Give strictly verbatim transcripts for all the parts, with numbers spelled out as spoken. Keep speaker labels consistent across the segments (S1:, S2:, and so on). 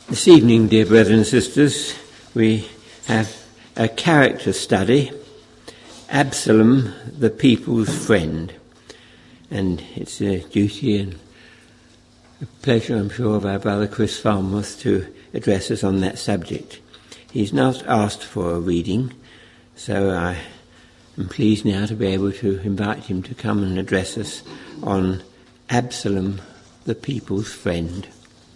S1: This evening, dear brothers and sisters, we have a character study, Absalom, the people's friend. And it's a duty and a pleasure, I'm sure, of our brother Chris Farmworth to address us on that subject. He's not asked for a reading, so I am pleased now to be able to invite him to come and address us on Absalom, the people's friend.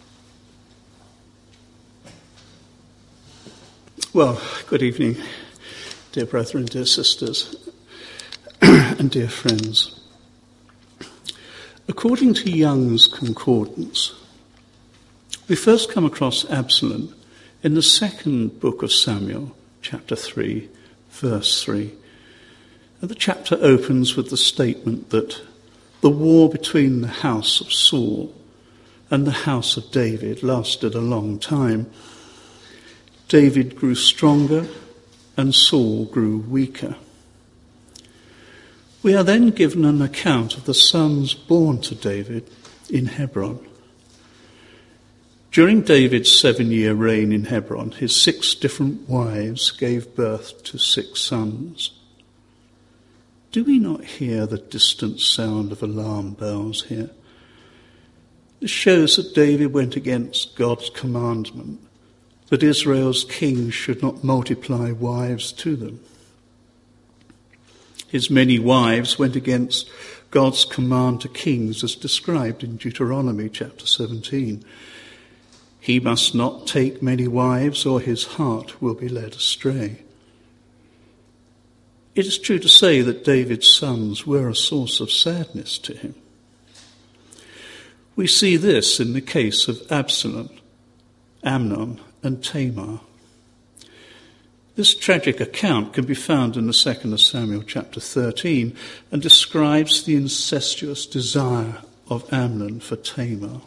S2: Well, good evening, dear brethren, dear sisters, and dear friends. According to Young's Concordance, we first come across Absalom in the second book of Samuel, chapter three, verse three. And the chapter opens with the statement that the war between the house of Saul and the house of David lasted a long time. David grew stronger and Saul grew weaker. We are then given an account of the sons born to David in Hebron. During David's seven-year reign in Hebron, his six different wives gave birth to six sons. Do we not hear the distant sound of alarm bells here? This shows that David went against God's commandment that Israel's kings should not multiply wives to them. His many wives went against God's command to kings as described in Deuteronomy chapter seventeen. He must not take many wives or his heart will be led astray. It is true to say that David's sons were a source of sadness to him. We see this in the case of Absalom, Amnon, and Tamar. This tragic account can be found in the second of Samuel chapter thirteen and describes the incestuous desire of Amnon for Tamar.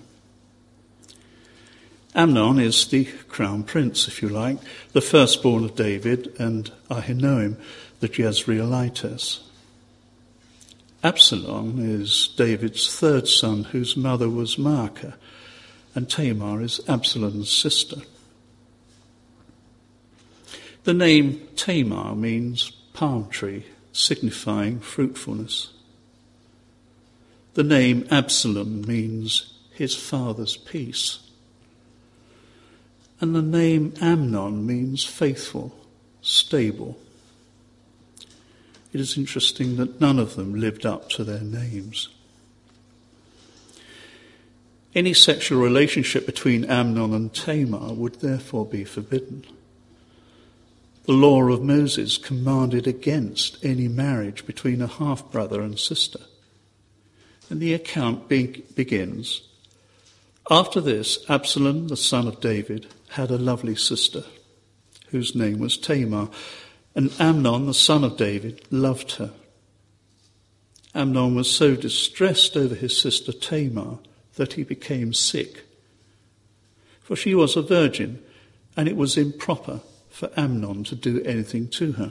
S2: Amnon is the crown prince, if you like, the firstborn of David and Ahinoam, the Jezreelitess. Absalom is David's third son, whose mother was Maacah, and Tamar is Absalom's sister. The name Tamar means palm tree, signifying fruitfulness. The name Absalom means his father's peace. And the name Amnon means faithful, stable. It is interesting that none of them lived up to their names. Any sexual relationship between Amnon and Tamar would therefore be forbidden. The law of Moses commanded against any marriage between a half-brother and sister. And the account be- begins, after this, Absalom, the son of David, had a lovely sister, whose name was Tamar, and Amnon, the son of David, loved her. Amnon was so distressed over his sister Tamar that he became sick. For she was a virgin, and it was improper for Amnon to do anything to her.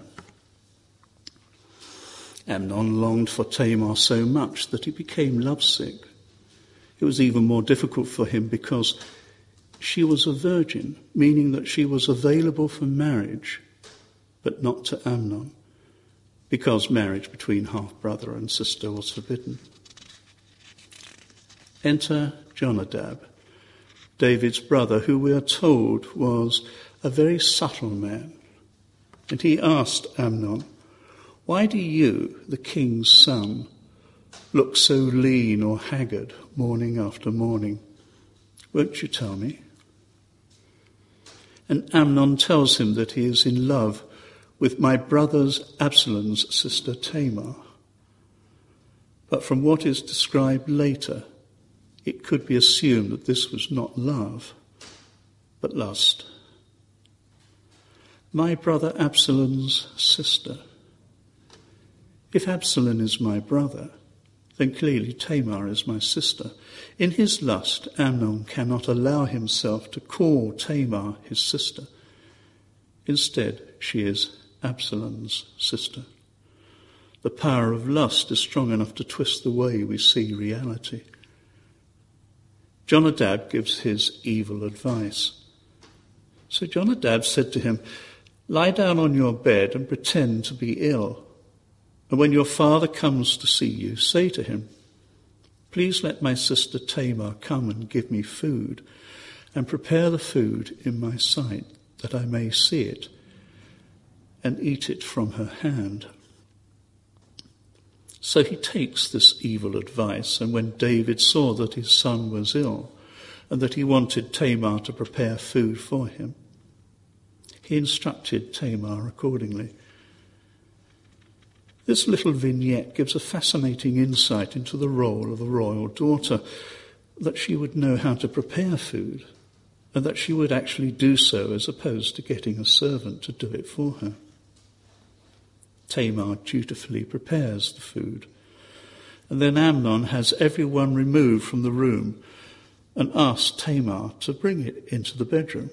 S2: Amnon longed for Tamar so much that he became lovesick. It was even more difficult for him because she was a virgin, meaning that she was available for marriage, but not to Amnon, because marriage between half-brother and sister was forbidden. Enter Jonadab, David's brother, who we are told was a very subtle man. And he asked Amnon, "Why do you, the king's son, look so lean or haggard morning after morning? Won't you tell me?" And Amnon tells him that he is in love with my brother's Absalom's sister Tamar. But from what is described later, it could be assumed that this was not love, but lust. My brother Absalom's sister. If Absalom is my brother, then clearly Tamar is my sister. In his lust, Amnon cannot allow himself to call Tamar his sister. Instead, she is Absalom's sister. The power of lust is strong enough to twist the way we see reality. Jonadab gives his evil advice. So Jonadab said to him, "Lie down on your bed and pretend to be ill. And when your father comes to see you, say to him, 'Please let my sister Tamar come and give me food, and prepare the food in my sight, that I may see it and eat it from her hand.'" So he takes this evil advice, and when David saw that his son was ill and that he wanted Tamar to prepare food for him, he instructed Tamar accordingly. This little vignette gives a fascinating insight into the role of a royal daughter, that she would know how to prepare food, and that she would actually do so as opposed to getting a servant to do it for her. Tamar dutifully prepares the food, and then Amnon has everyone removed from the room and asks Tamar to bring it into the bedroom.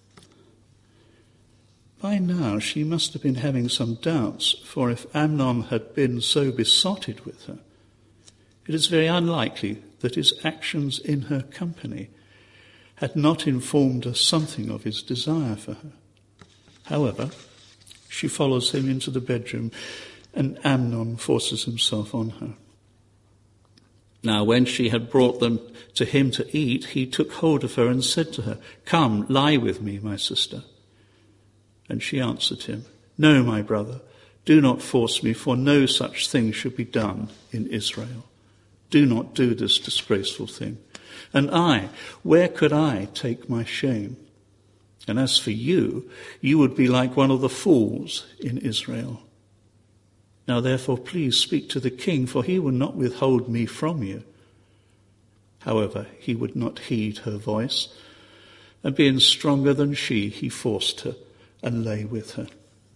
S2: By now she must have been having some doubts, for if Amnon had been so besotted with her, it is very unlikely that his actions in her company had not informed her something of his desire for her. However, she follows him into the bedroom, and Amnon forces himself on her. Now, when she had brought them to him to eat, he took hold of her and said to her, "Come, lie with me, my sister." And she answered him, "No, my brother, do not force me, for no such thing should be done in Israel. Do not do this disgraceful thing. And I, where could I take my shame? And as for you, you would be like one of the fools in Israel. Now therefore please speak to the king, for he will not withhold me from you." However, he would not heed her voice, and being stronger than she, he forced her and lay with her.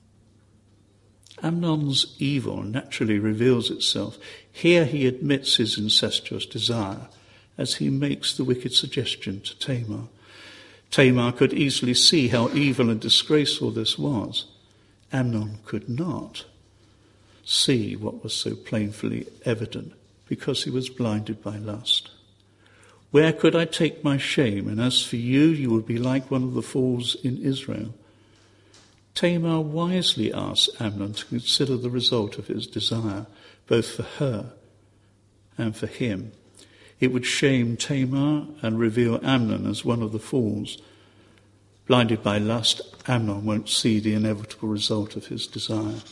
S2: Amnon's evil naturally reveals itself. Here he admits his incestuous desire as he makes the wicked suggestion to Tamar. Tamar could easily see how evil and disgraceful this was. Amnon could not see what was so plainly evident because he was blinded by lust. "Where could I take my shame? And as for you, you would be like one of the fools in Israel." Tamar wisely asked Amnon to consider the result of his desire, both for her and for him. It would shame Tamar and reveal Amnon as one of the fools. Blinded by lust, Amnon won't see the inevitable result of his desire.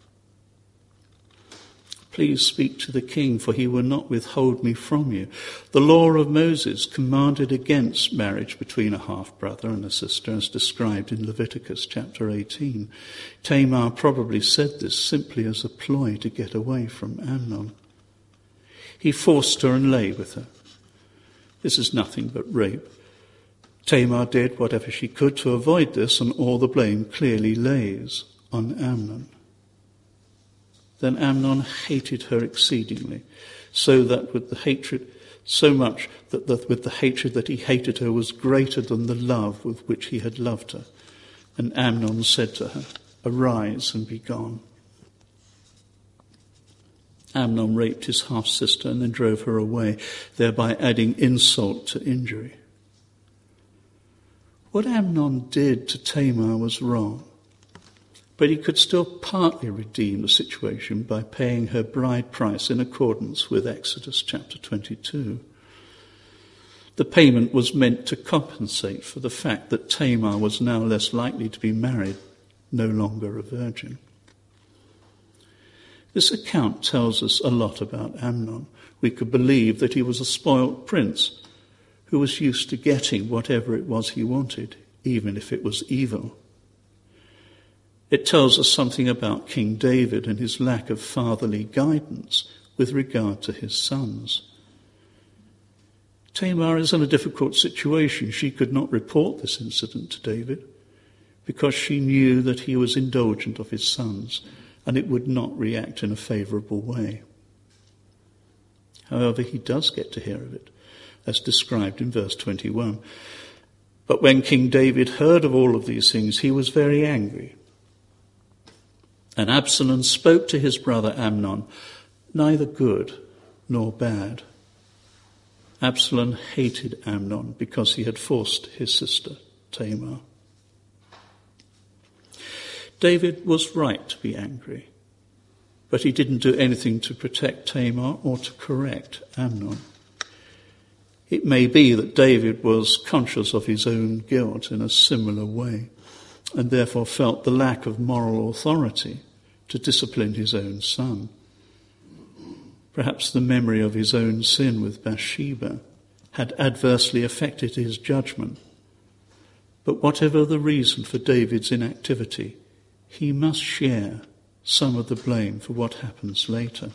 S2: "Please speak to the king, for he will not withhold me from you." The law of Moses commanded against marriage between a half-brother and a sister, as described in Leviticus chapter eighteen. Tamar probably said this simply as a ploy to get away from Amnon. He forced her and lay with her. This is nothing but rape. Tamar did whatever she could to avoid this, and all the blame clearly lays on Amnon. Then Amnon hated her exceedingly, so that with the hatred, so much that, that with the hatred that he hated her was greater than the love with which he had loved her. And Amnon said to her, "Arise and be gone." Amnon raped his half-sister and then drove her away, thereby adding insult to injury. What Amnon did to Tamar was wrong, but he could still partly redeem the situation by paying her bride price in accordance with Exodus chapter twenty-two. The payment was meant to compensate for the fact that Tamar was now less likely to be married, no longer a virgin. This account tells us a lot about Amnon. We could believe that he was a spoilt prince who was used to getting whatever it was he wanted, even if it was evil. It tells us something about King David and his lack of fatherly guidance with regard to his sons. Tamar is in a difficult situation. She could not report this incident to David because she knew that he was indulgent of his sons and it would not react in a favourable way. However, he does get to hear of it, as described in verse twenty-one. But when King David heard of all of these things, he was very angry. And Absalom spoke to his brother Amnon, neither good nor bad. Absalom hated Amnon because he had forced his sister Tamar. David was right to be angry, but he didn't do anything to protect Tamar or to correct Amnon. It may be that David was conscious of his own guilt in a similar way, and therefore felt the lack of moral authority to discipline his own son. Perhaps the memory of his own sin with Bathsheba had adversely affected his judgment. But whatever the reason for David's inactivity, he must share some of the blame for what happens later.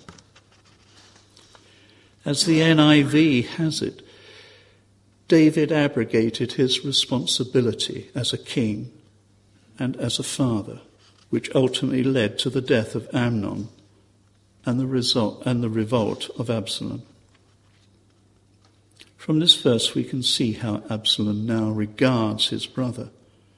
S2: As the N I V has it, David abrogated his responsibility as a king and as a father, which ultimately led to the death of Amnon and the result and the revolt of Absalom. From this verse we can see how Absalom now regards his brother.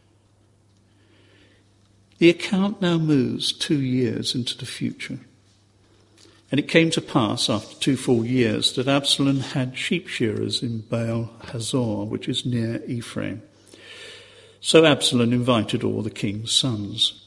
S2: The account now moves two years into the future. And it came to pass after two full years that Absalom had sheep shearers in Baal Hazor, which is near Ephraim. So Absalom invited all the king's sons.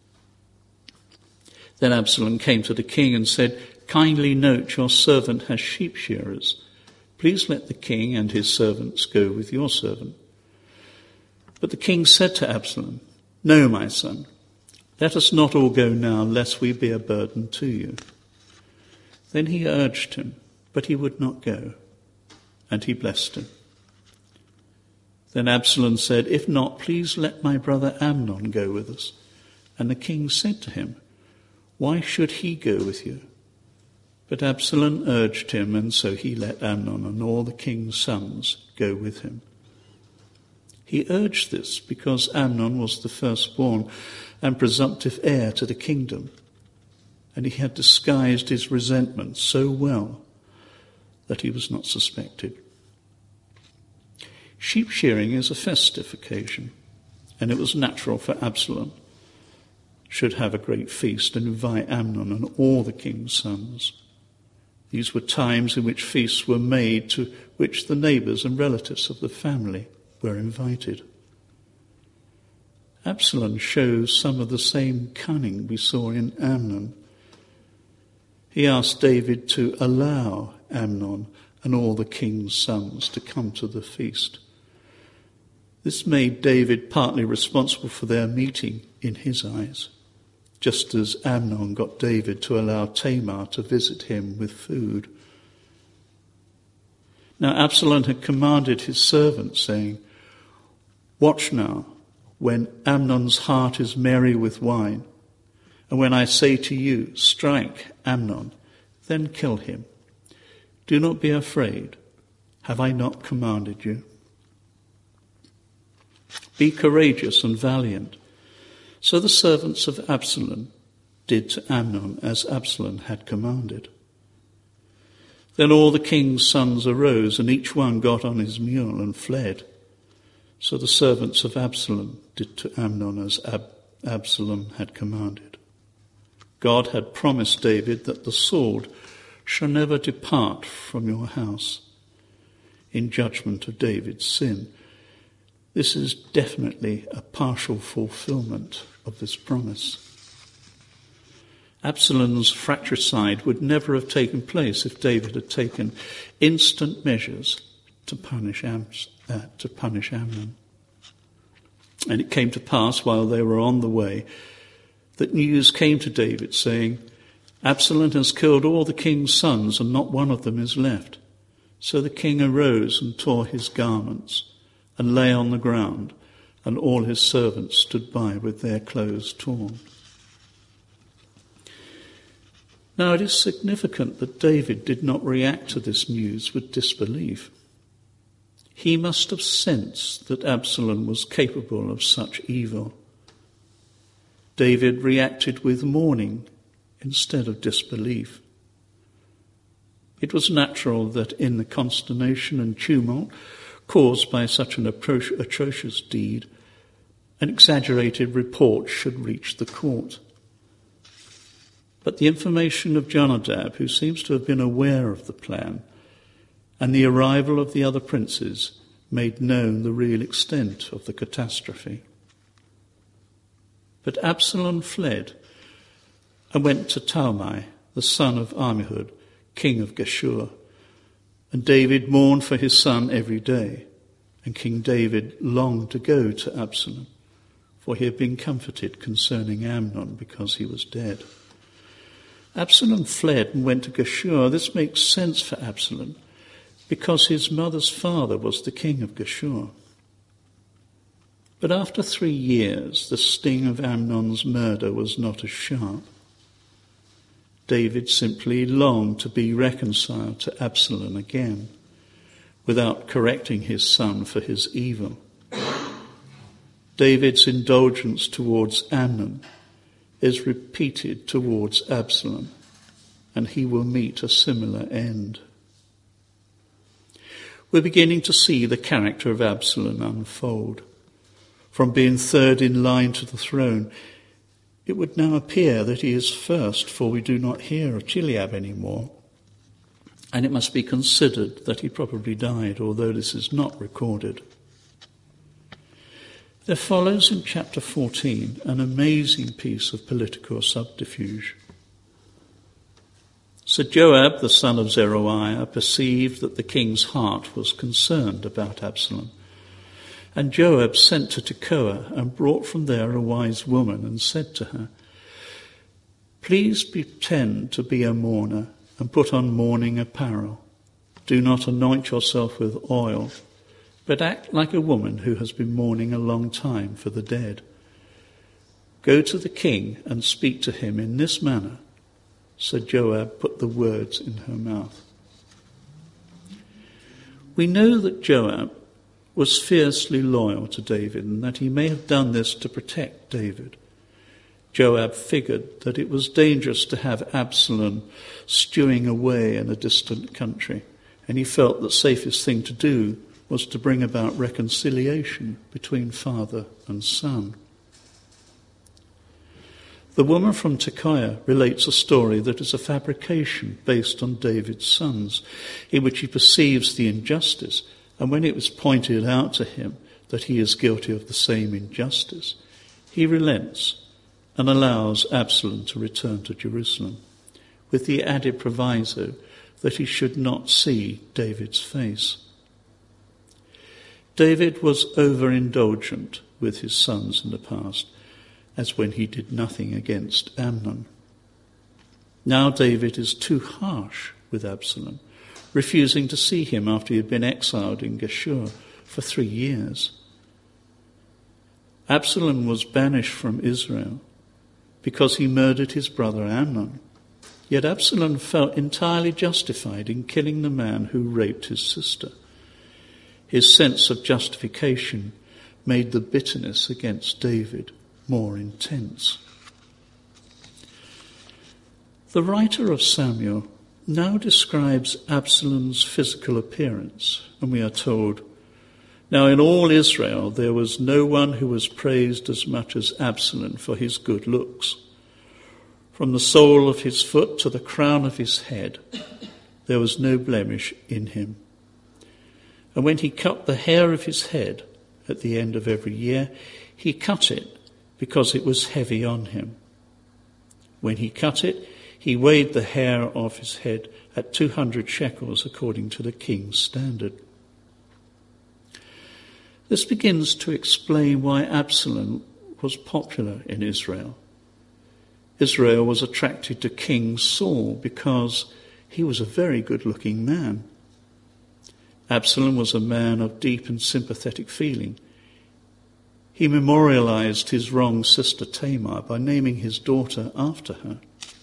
S2: Then Absalom came to the king and said, "Kindly note your servant has sheep shearers. Please let the king and his servants go with your servant." But the king said to Absalom, "No, my son, let us not all go now, lest we be a burden to you." Then he urged him, but he would not go, and he blessed him. Then Absalom said, "If not, please let my brother Amnon go with us." And the king said to him, "Why should he go with you?" But Absalom urged him, and so he let Amnon and all the king's sons go with him. He urged this because Amnon was the firstborn and presumptive heir to the kingdom, and he had disguised his resentment so well that he was not suspected. Sheep shearing is a festive occasion, and it was natural for Absalom should have a great feast and invite Amnon and all the king's sons. These were times in which feasts were made to which the neighbours and relatives of the family were invited. Absalom shows some of the same cunning we saw in Amnon. He asked David to allow Amnon and all the king's sons to come to the feast. This made David partly responsible for their meeting in his eyes, just as Amnon got David to allow Tamar to visit him with food. Now Absalom had commanded his servants, saying, "Watch now, when Amnon's heart is merry with wine, and when I say to you, 'Strike Amnon,' then kill him. Do not be afraid. Have I not commanded you? Be courageous and valiant." So the servants of Absalom did to Amnon as Absalom had commanded. Then all the king's sons arose, and each one got on his mule and fled. So the servants of Absalom did to Amnon as Ab- Absalom had commanded. God had promised David that the sword shall never depart from your house in judgment of David's sin. This is definitely a partial fulfillment of this promise. Absalom's fratricide would never have taken place if David had taken instant measures to punish, Am- uh, to punish Amnon. And it came to pass while they were on the way that news came to David saying, "Absalom has killed all the king's sons, and not one of them is left." So the king arose and tore his garments and lay on the ground, and all his servants stood by with their clothes torn. Now it is significant that David did not react to this news with disbelief. He must have sensed that Absalom was capable of such evil. David reacted with mourning instead of disbelief. It was natural that in the consternation and tumult caused by such an atro- atrocious deed, an exaggerated report should reach the court. But the information of Jonadab, who seems to have been aware of the plan, and the arrival of the other princes made known the real extent of the catastrophe. But Absalom fled and went to Talmai, the son of Ammihud, king of Geshur. And David mourned for his son every day. And King David longed to go to Absalom, for he had been comforted concerning Amnon because he was dead. Absalom fled and went to Geshur. This makes sense for Absalom, because his mother's father was the king of Geshur. But after three years, the sting of Amnon's murder was not as sharp. David simply longed to be reconciled to Absalom again, without correcting his son for his evil. David's indulgence towards Amnon is repeated towards Absalom, and he will meet a similar end. We're beginning to see the character of Absalom unfold. From being third in line to the throne, it would now appear that he is first, for we do not hear of Chileab anymore. And it must be considered that he probably died, although this is not recorded. There follows in chapter fourteen an amazing piece of political subterfuge. So Joab, the son of Zeruiah, perceived that the king's heart was concerned about Absalom. And Joab sent to Tekoa and brought from there a wise woman and said to her, "Please pretend to be a mourner and put on mourning apparel. Do not anoint yourself with oil, but act like a woman who has been mourning a long time for the dead. Go to the king and speak to him in this manner." So Joab put the words in her mouth. We know that Joab was fiercely loyal to David, and that he may have done this to protect David. Joab figured that it was dangerous to have Absalom stewing away in a distant country, and he felt the safest thing to do was to bring about reconciliation between father and son. The woman from Tekoa relates a story that is a fabrication based on David's sons, in which he perceives the injustice, and when it was pointed out to him that he is guilty of the same injustice, he relents and allows Absalom to return to Jerusalem, with the added proviso that he should not see David's face. David was overindulgent with his sons in the past, as when he did nothing against Amnon. Now David is too harsh with Absalom, refusing to see him after he had been exiled in Geshur for three years. Absalom was banished from Israel because he murdered his brother Amnon. Yet Absalom felt entirely justified in killing the man who raped his sister. His sense of justification made the bitterness against David more intense. The writer of Samuel now describes Absalom's physical appearance, and we are told, "Now in all Israel there was no one who was praised as much as Absalom for his good looks. From the sole of his foot to the crown of his head, there was no blemish in him. And when he cut the hair of his head at the end of every year, he cut it because it was heavy on him. When he cut it, he weighed the hair of his head at two hundred shekels according to the king's standard." This begins to explain why Absalom was popular in Israel. Israel was attracted to King Saul because he was a very good-looking man. Absalom was a man of deep and sympathetic feeling. He memorialized his wronged sister Tamar by naming his daughter after her.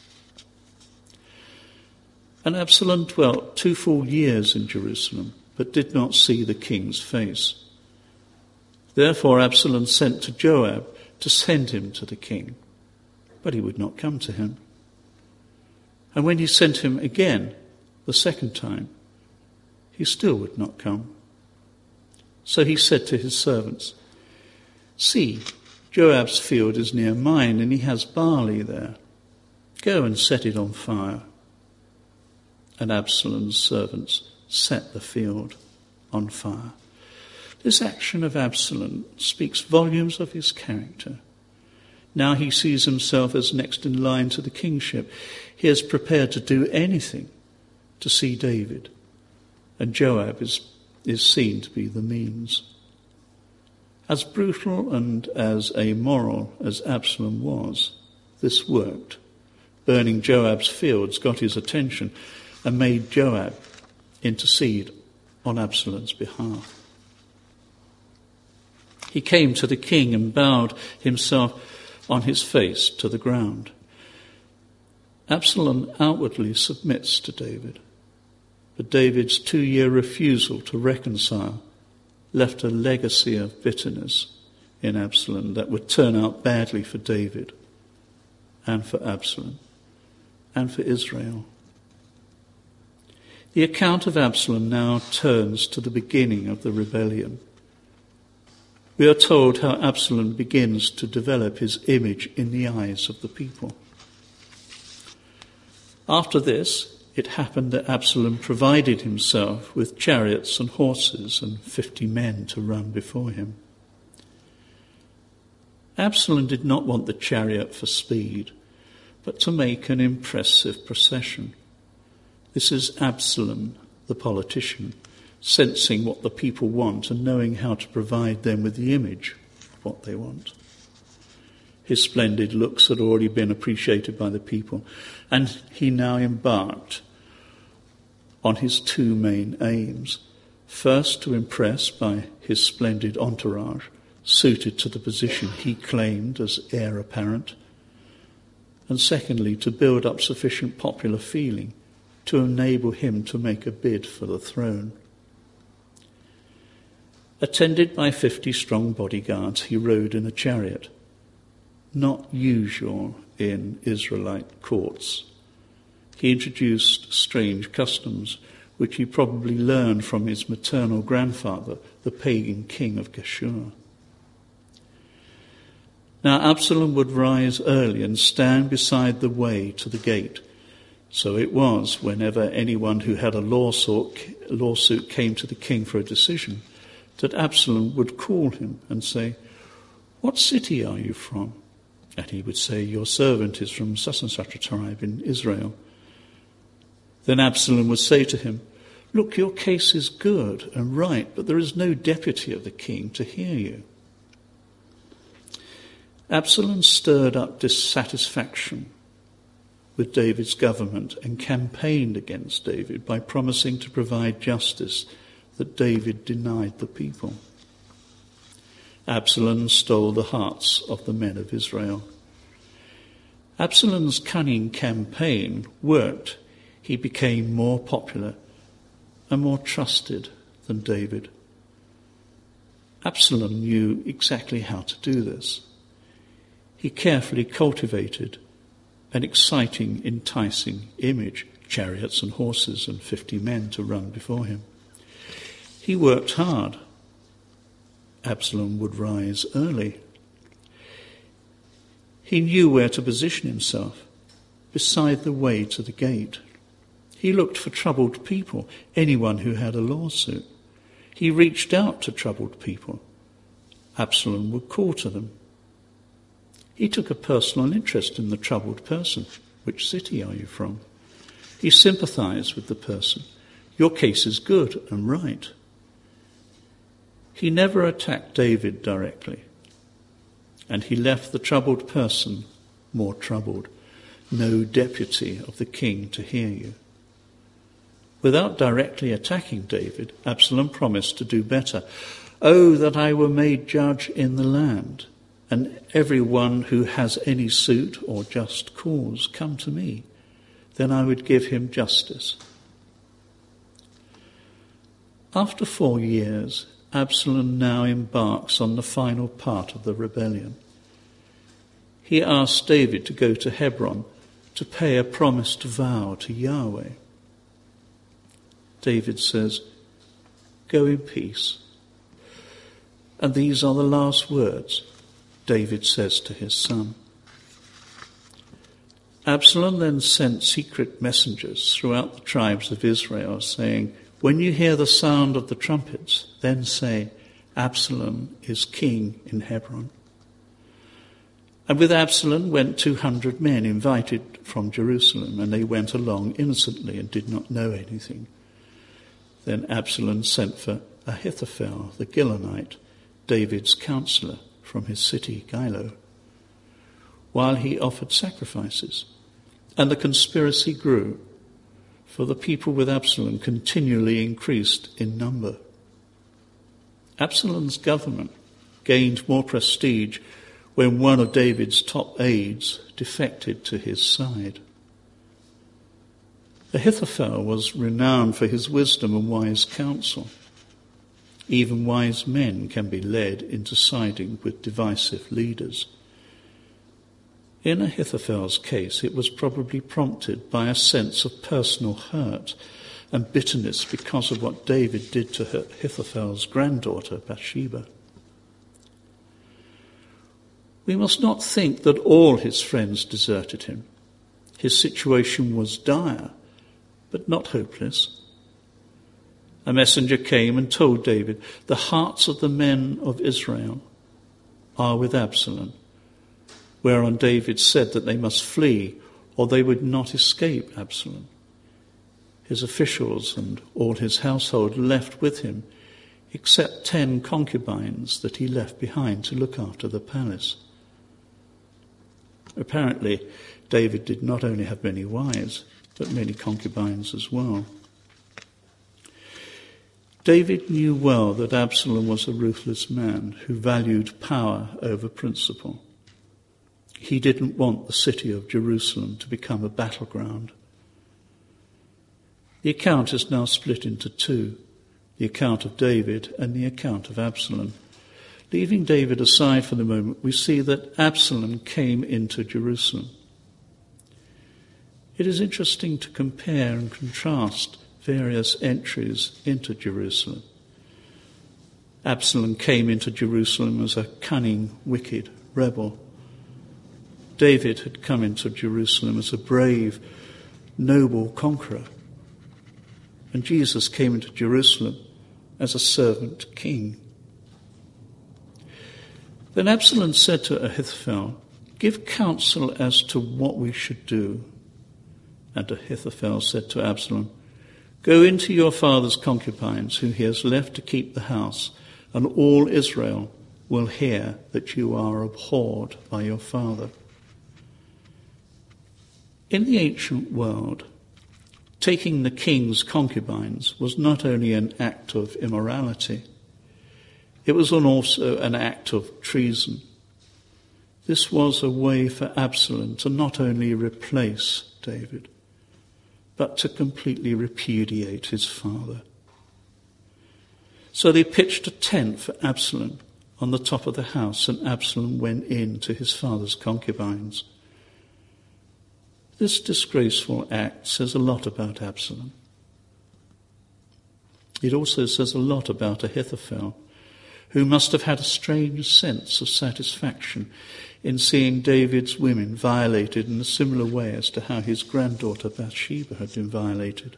S2: And Absalom dwelt two full years in Jerusalem, but did not see the king's face. Therefore Absalom sent to Joab to send him to the king, but he would not come to him. And when he sent him again, the second time, he still would not come. So he said to his servants, "See, Joab's field is near mine, and he has barley there. Go and set it on fire." And Absalom's servants set the field on fire. This action of Absalom speaks volumes of his character. Now he sees himself as next in line to the kingship. He is prepared to do anything to see David, and Joab is, is seen to be the means. As brutal and as amoral as Absalom was, this worked. Burning Joab's fields got his attention and made Joab intercede on Absalom's behalf. He came to the king and bowed himself on his face to the ground. Absalom outwardly submits to David, but David's two-year refusal to reconcile left a legacy of bitterness in Absalom that would turn out badly for David and for Absalom and for Israel. The account of Absalom now turns to the beginning of the rebellion. We are told how Absalom begins to develop his image in the eyes of the people. After this, it happened that Absalom provided himself with chariots and horses and fifty men to run before him. Absalom did not want the chariot for speed, but to make an impressive procession. This is Absalom, the politician, sensing what the people want and knowing how to provide them with the image of what they want. His splendid looks had already been appreciated by the people, and he now embarked on his two main aims. First, to impress by his splendid entourage, suited to the position he claimed as heir apparent, and secondly, to build up sufficient popular feeling to enable him to make a bid for the throne. Attended by fifty strong bodyguards, he rode in a chariot, not usual in Israelite courts. He introduced strange customs, which he probably learned from his maternal grandfather, the pagan king of Geshur. Now Absalom would rise early and stand beside the way to the gate. So it was, whenever anyone who had a lawsuit, lawsuit came to the king for a decision, that Absalom would call him and say, "What city are you from?" And he would say, "Your servant is from such and such a tribe in Israel." Then Absalom would say to him, "Look, your case is good and right, but there is no deputy of the king to hear you." Absalom stirred up dissatisfaction with David's government and campaigned against David by promising to provide justice that David denied the people. Absalom stole the hearts of the men of Israel. Absalom's cunning campaign worked. He became more popular and more trusted than David. Absalom knew exactly how to do this. He carefully cultivated an exciting, enticing image, chariots and horses and fifty men to run before him. He worked hard. Absalom would rise early. He knew where to position himself, beside the way to the gate. He looked for troubled people, anyone who had a lawsuit. He reached out to troubled people. Absalom would call to them. He took a personal interest in the troubled person. "Which city are you from?" He sympathized with the person. "Your case is good and right." He never attacked David directly, and he left the troubled person more troubled. No deputy of the king to hear you. Without directly attacking David, Absalom promised to do better. "Oh, that I were made judge in the land, and everyone who has any suit or just cause come to me. Then I would give him justice." After four years, Absalom now embarks on the final part of the rebellion. He asks David to go to Hebron to pay a promised vow to Yahweh. David says, "Go in peace." And these are the last words David says to his son. Absalom then sent secret messengers throughout the tribes of Israel, saying, "When you hear the sound of the trumpets, then say, 'Absalom is king in Hebron.'" And with Absalom went two hundred men invited from Jerusalem, and they went along innocently and did not know anything. Then Absalom sent for Ahithophel the Gilonite, David's counselor, from his city Gilo, while he offered sacrifices. And the conspiracy grew, for the people with Absalom continually increased in number. Absalom's government gained more prestige when one of David's top aides defected to his side. Ahithophel was renowned for his wisdom and wise counsel. Even wise men can be led into siding with divisive leaders. In Ahithophel's case, it was probably prompted by a sense of personal hurt and bitterness because of what David did to Ahithophel's granddaughter, Bathsheba. We must not think that all his friends deserted him. His situation was dire, but not hopeless. A messenger came and told David, "The hearts of the men of Israel are with Absalom," whereon David said that they must flee or they would not escape Absalom. His officials and all his household left with him, except ten concubines that he left behind to look after the palace. Apparently, David did not only have many wives, but many concubines as well. David knew well that Absalom was a ruthless man who valued power over principle. He didn't want the city of Jerusalem to become a battleground. The account is now split into two, the account of David and the account of Absalom. Leaving David aside for the moment, we see that Absalom came into Jerusalem. It is interesting to compare and contrast various entries into Jerusalem. Absalom came into Jerusalem as a cunning, wicked rebel. David had come into Jerusalem as a brave, noble conqueror. And Jesus came into Jerusalem as a servant king. Then Absalom said to Ahithophel, "Give counsel as to what we should do." And Ahithophel said to Absalom, "Go into your father's concubines, whom he has left to keep the house, and all Israel will hear that you are abhorred by your father." In the ancient world, taking the king's concubines was not only an act of immorality, it was also an act of treason. This was a way for Absalom to not only replace David, but to completely repudiate his father. So they pitched a tent for Absalom on the top of the house, and Absalom went in to his father's concubines. This disgraceful act says a lot about Absalom. It also says a lot about Ahithophel, who must have had a strange sense of satisfaction in seeing David's women violated in a similar way as to how his granddaughter Bathsheba had been violated.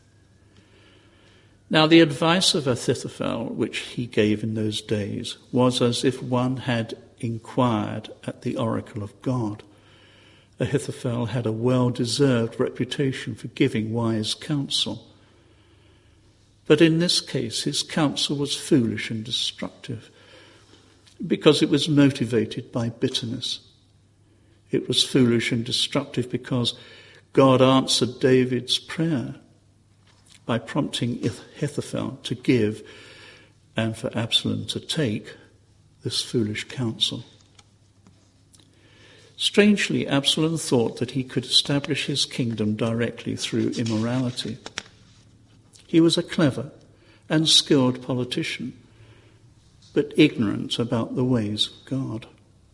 S2: Now, the advice of Ahithophel, which he gave in those days, was as if one had inquired at the oracle of God. Ahithophel had a well-deserved reputation for giving wise counsel. But in this case, his counsel was foolish and destructive because it was motivated by bitterness. It was foolish and destructive because God answered David's prayer by prompting Ahithophel to give and for Absalom to take this foolish counsel. Strangely, Absalom thought that he could establish his kingdom directly through immorality. He was a clever and skilled politician, but ignorant about the ways of God.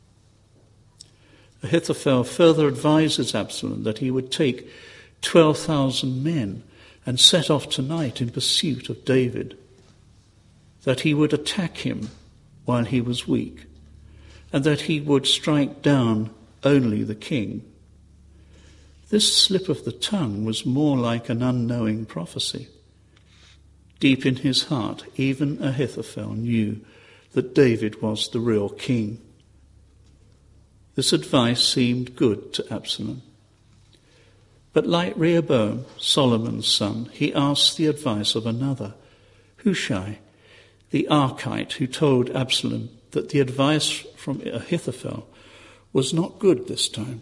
S2: Ahithophel further advises Absalom that he would take twelve thousand men and set off tonight in pursuit of David, that he would attack him while he was weak, and that he would strike down only the king. This slip of the tongue was more like an unknowing prophecy. Deep in his heart, even Ahithophel knew that David was the real king. This advice seemed good to Absalom. But like Rehoboam, Solomon's son, he asked the advice of another, Hushai, the Archite, who told Absalom that the advice from Ahithophel was not good this time.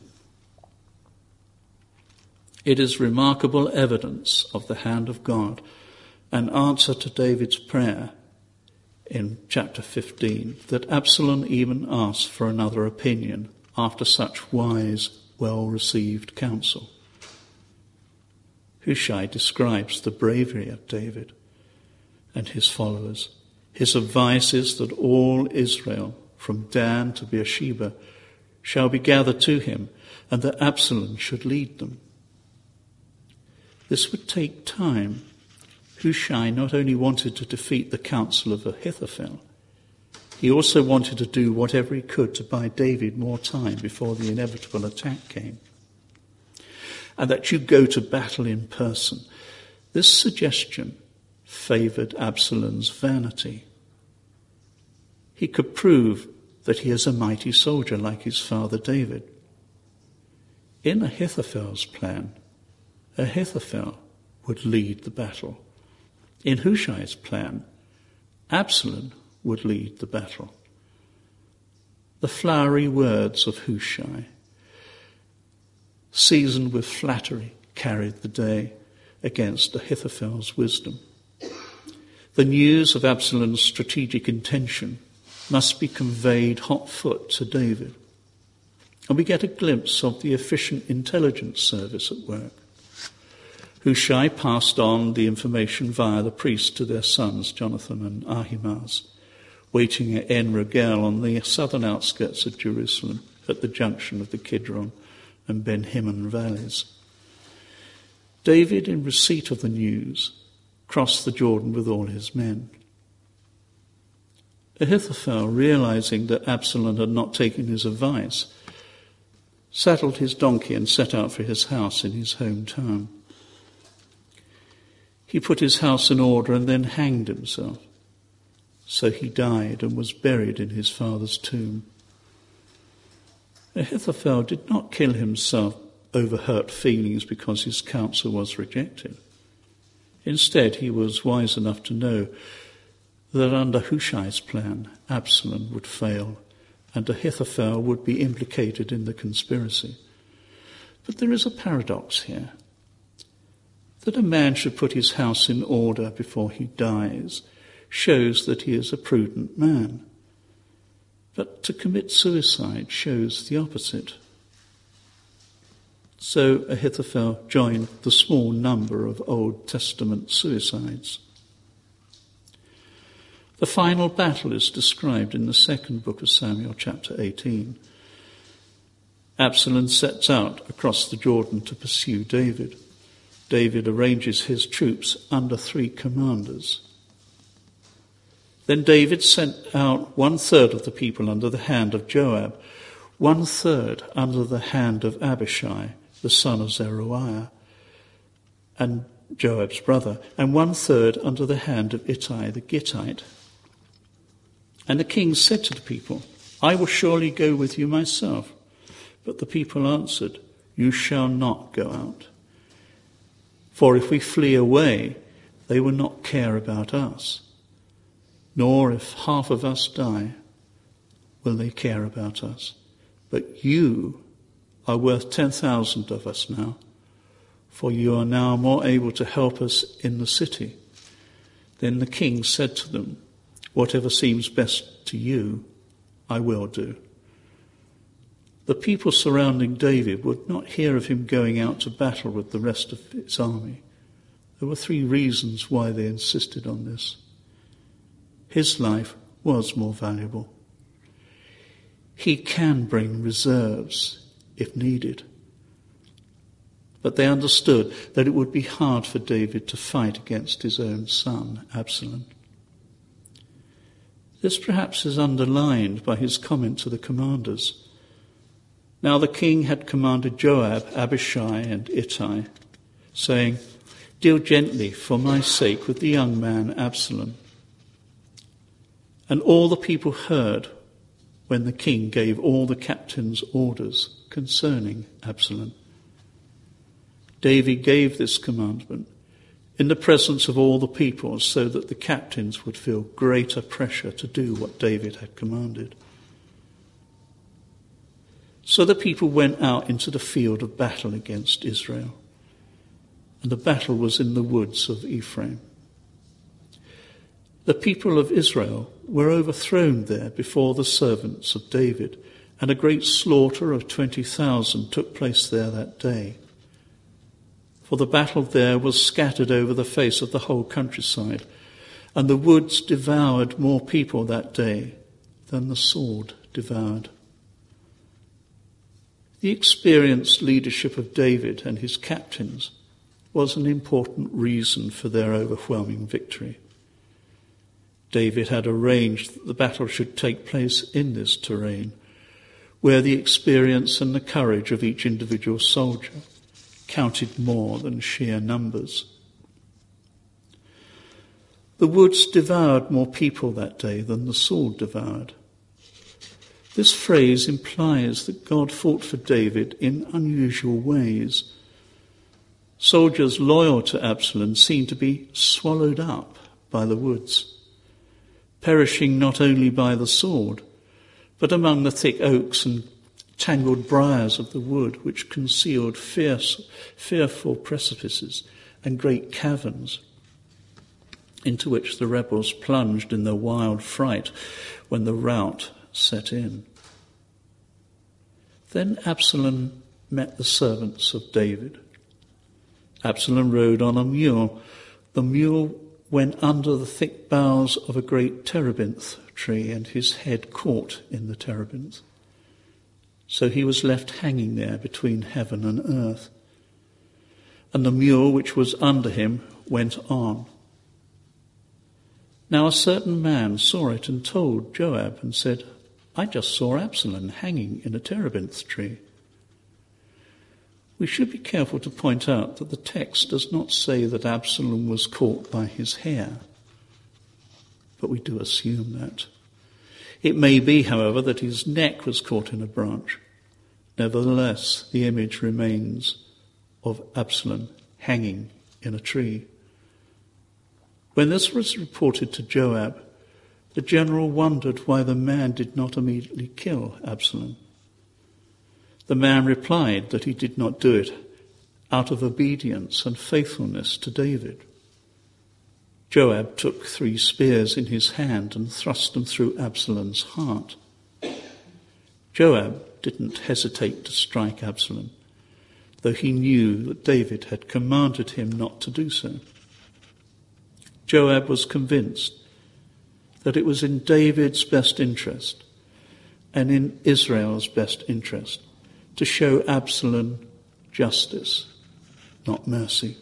S2: It is remarkable evidence of the hand of God, an answer to David's prayer in chapter fifteen, that Absalom even asked for another opinion after such wise, well-received counsel. Hushai describes the bravery of David and his followers. His advice is that all Israel, from Dan to Beersheba, shall be gathered to him, and that Absalom should lead them. This would take time. Hushai not only wanted to defeat the counsel of Ahithophel, he also wanted to do whatever he could to buy David more time before the inevitable attack came. And that you go to battle in person. This suggestion favoured Absalom's vanity. He could prove that he is a mighty soldier like his father David. In Ahithophel's plan, Ahithophel would lead the battle. In Hushai's plan, Absalom would lead the battle. The flowery words of Hushai, seasoned with flattery, carried the day against Ahithophel's wisdom. The news of Absalom's strategic intention must be conveyed hot foot to David. And we get a glimpse of the efficient intelligence service at work. Hushai passed on the information via the priests to their sons, Jonathan and Ahimaaz, waiting at En Rogel on the southern outskirts of Jerusalem at the junction of the Kidron and Ben Hinnom valleys. David, in receipt of the news, crossed the Jordan with all his men. Ahithophel, realizing that Absalom had not taken his advice, saddled his donkey and set out for his house in his hometown. He put his house in order and then hanged himself. So he died and was buried in his father's tomb. Ahithophel did not kill himself over hurt feelings because his counsel was rejected. Instead, he was wise enough to know that under Hushai's plan, Absalom would fail and Ahithophel would be implicated in the conspiracy. But there is a paradox here. That a man should put his house in order before he dies shows that he is a prudent man. But to commit suicide shows the opposite. So Ahithophel joined the small number of Old Testament suicides. The final battle is described in the second book of Samuel, chapter eighteen. Absalom sets out across the Jordan to pursue David. David arranges his troops under three commanders. Then David sent out one-third of the people under the hand of Joab, one-third under the hand of Abishai, the son of Zeruiah, and Joab's brother, and one-third under the hand of Ittai the Gittite. And the king said to the people, I will surely go with you myself. But the people answered, you shall not go out. For if we flee away, they will not care about us. Nor if half of us die, will they care about us. But you are worth ten thousand of us now, for you are now more able to help us in the city. Then the king said to them, whatever seems best to you, I will do. The people surrounding David would not hear of him going out to battle with the rest of his army. There were three reasons why they insisted on this. His life was more valuable. He can bring reserves if needed. But they understood that it would be hard for David to fight against his own son, Absalom. This perhaps is underlined by his comment to the commanders. Now the king had commanded Joab, Abishai, and Ittai, saying, deal gently for my sake with the young man Absalom. And all the people heard when the king gave all the captains orders concerning Absalom. David gave this commandment in the presence of all the people so that the captains would feel greater pressure to do what David had commanded. So the people went out into the field of battle against Israel, and the battle was in the woods of Ephraim. The people of Israel were overthrown there before the servants of David, and a great slaughter of twenty thousand took place there that day. For the battle there was scattered over the face of the whole countryside, and the woods devoured more people that day than the sword devoured. The experienced leadership of David and his captains was an important reason for their overwhelming victory. David had arranged that the battle should take place in this terrain, where the experience and the courage of each individual soldier counted more than sheer numbers. The woods devoured more people that day than the sword devoured. This phrase implies that God fought for David in unusual ways. Soldiers loyal to Absalom seemed to be swallowed up by the woods, perishing not only by the sword, but among the thick oaks and tangled briars of the wood, which concealed fierce, fearful precipices and great caverns into which the rebels plunged in their wild fright when the rout set in. Then Absalom met the servants of David. Absalom rode on a mule. The mule went under the thick boughs of a great terebinth tree, and his head caught in the terebinth. So he was left hanging there between heaven and earth. And the mule which was under him went on. Now a certain man saw it and told Joab and said, "I just saw Absalom hanging in a terebinth tree." We should be careful to point out that the text does not say that Absalom was caught by his hair, but we do assume that. It may be, however, that his neck was caught in a branch. Nevertheless, the image remains of Absalom hanging in a tree. When this was reported to Joab, the general wondered why the man did not immediately kill Absalom. The man replied that he did not do it out of obedience and faithfulness to David. Joab took three spears in his hand and thrust them through Absalom's heart. Joab didn't hesitate to strike Absalom, though he knew that David had commanded him not to do so. Joab was convinced that it was in David's best interest and in Israel's best interest to show Absalom justice, not mercy.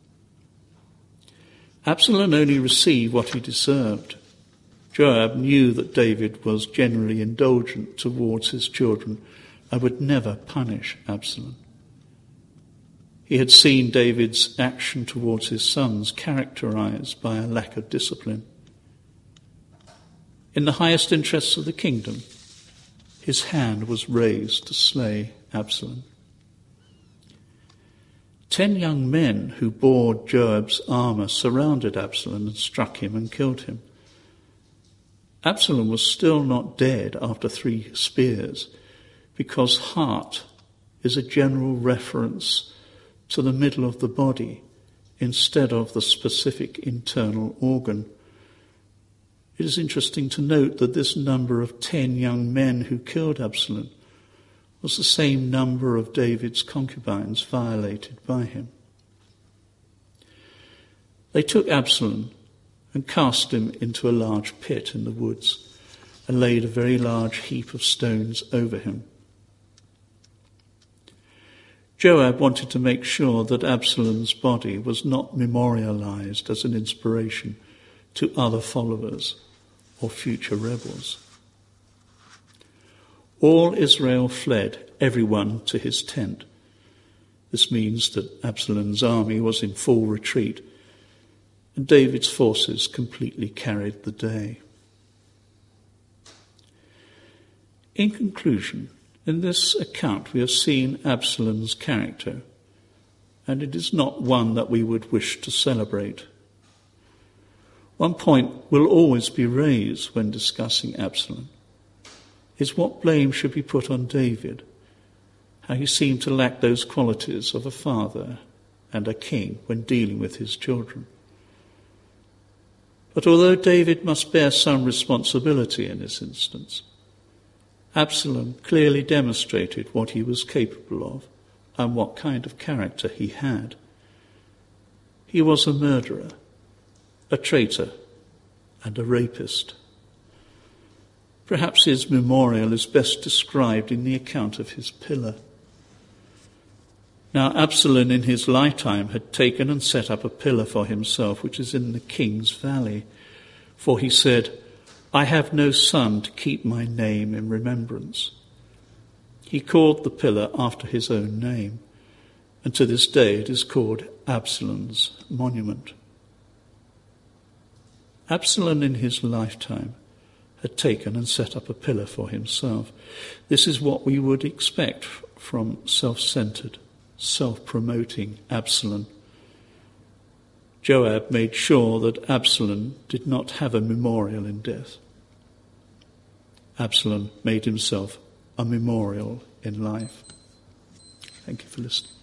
S2: Absalom only received what he deserved. Joab knew that David was generally indulgent towards his children and would never punish Absalom. He had seen David's action towards his sons characterized by a lack of discipline. In the highest interests of the kingdom, his hand was raised to slay Absalom. Ten young men who bore Joab's armour surrounded Absalom and struck him and killed him. Absalom was still not dead after three spears, because heart is a general reference to the middle of the body instead of the specific internal organ. It is interesting to note that this number of ten young men who killed Absalom was the same number of David's concubines violated by him. They took Absalom and cast him into a large pit in the woods and laid a very large heap of stones over him. Joab wanted to make sure that Absalom's body was not memorialized as an inspiration to other followers or future rebels. All Israel fled, everyone to his tent. This means that Absalom's army was in full retreat, and David's forces completely carried the day. In conclusion, in this account we have seen Absalom's character, and it is not one that we would wish to celebrate. One point will always be raised when discussing Absalom, is what blame should be put on David, how he seemed to lack those qualities of a father and a king when dealing with his children. But although David must bear some responsibility in this instance, Absalom clearly demonstrated what he was capable of and what kind of character he had. He was a murderer, a traitor, and a rapist. Perhaps his memorial is best described in the account of his pillar. Now Absalom in his lifetime had taken and set up a pillar for himself, which is in the king's valley. For he said, I have no son to keep my name in remembrance. He called the pillar after his own name, and to this day it is called Absalom's monument. Absalom in his lifetime had taken and set up a pillar for himself. This is what we would expect from self-centered, self-promoting Absalom. Joab made sure that Absalom did not have a memorial in death. Absalom made himself a memorial in life. Thank you for listening.